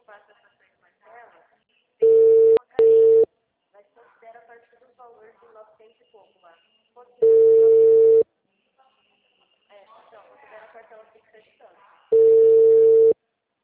faço essas parcelas, tem uma carência, mas considera a partir do valor de 900 e pouco lá. Quanto que você então, considera a parcela fixa de tanto.